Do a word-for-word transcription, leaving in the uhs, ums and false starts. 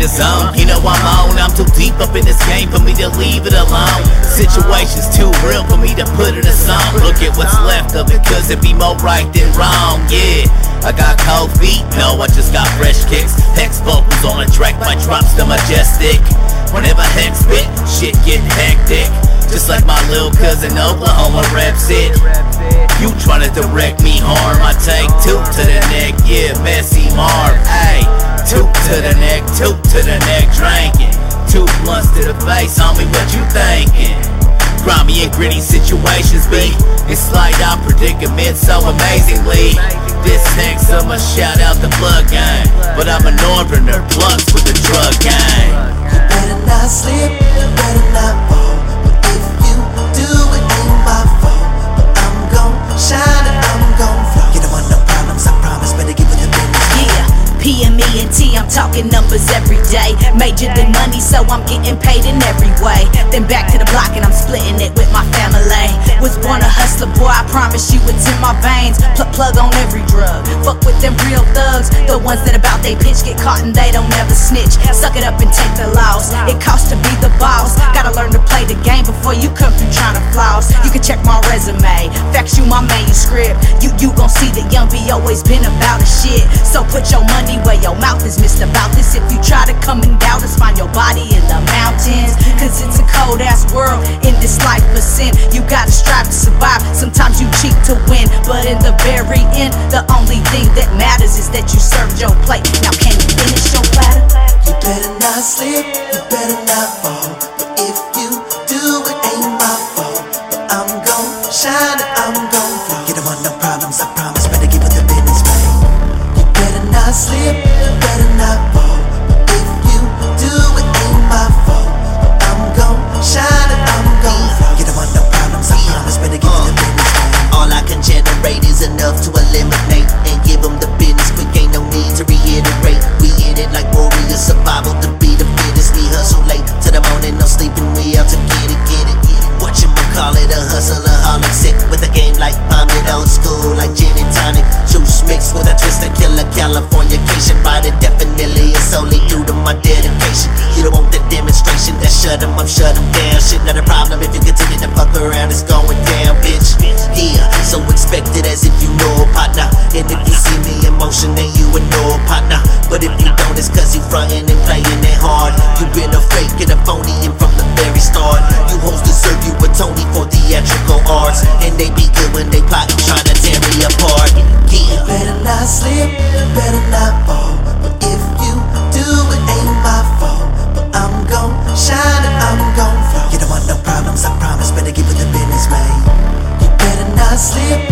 the zone. You know I'm on, I'm too deep up in this game for me to leave it alone. Situation's too real for me to put in a song. Look at what's left of it, cause it be more right than wrong, yeah. I got cold feet, no, I just got fresh kicks. Hex vocals on a track, my drops the majestic. Whenever Hex spit, shit get hectic. Just like my little cousin Oklahoma reps it. You tryna direct me harm, I take two to the neck, yeah, messy Marv. Ayy, two to the neck, two to the neck, drinking. Two blunts to the face, homie, what you thinking? Grimy and gritty situations be in slide out predicaments so amazingly. This next I'ma shout out the plug gang, but I'm a northerner plugs with the drug gang. You better not slip, you better not fall. But if you do, it ain't my fault. But I'm gon' shine and I'm gon' flow. You don't want no problems, I promise, better give it the business. Yeah, P M E and T, I'm talking numbers every day. Major than money, so I'm getting paid in every way. Then back to the block and I'm splitting it with my family. Was born a hustler, boy, I promise you it's in my veins. Plug plug on every drug, fuck with them real thugs. The ones that about they pitch get caught and they don't never snitch. Suck it up and take the loss, it costs to be the boss. Gotta learn to play the game before you come through trying to floss. You can check my resume, fax you my manuscript. You you gon' see that Young B always been about a shit. So put your money where your mouth is, Mister About this. If you try to come and doubt us, find your body in the mountains. Cause it's a cold ass world in this life of sin. You gotta strive to survive, sometimes you cheat to win. But in the very end, the only thing that matters is that you served your plate. Now can you finish your platter? You better not slip, you better not fall. But if you do, it ain't my fault. But I'm gon' shine and I'm gon' flow. You don't want no problems, I promise, better give it the business, man. You better not slip, you better not fall. But if you do, it ain't my fault. But I'm gon' shine and I'm gon' flow. You don't want no problems, I promise, better give it the business, man. All I can generate is enough to eliminate and give them the business, but ain't no need to reiterate. We in it like warriors, survival to be the fittest. We hustle late to the morning, no sleeping, we out to get it, get it, get it. What you call it, a hustler, holic, sick with a game like I'm in old school, like gin and tonic. Juice mixed with a twist of killer Californication. But it definitely is solely due to my dedication. You don't want the demonstration, that shut them up, shut them down. Shit not a problem if you continue to fuck around, it's going down, bitch. Yeah, so expect it as if you know a partner. And if you see me in motion, then you would know a partner. But if you don't, it's cause you frontin' and playing it hard. You been a fake and a phony and from the very start. You hoes deserve you a Tony for theatrical arts. And they be good when they plotting, trying to tear me apart. Yeah. You better not slip, you better not fall. But if you do, it ain't my fault. But I'm gon' shine and I'm gon' flow. You don't want no problems, I promise, better give it the business, man. You better not slip,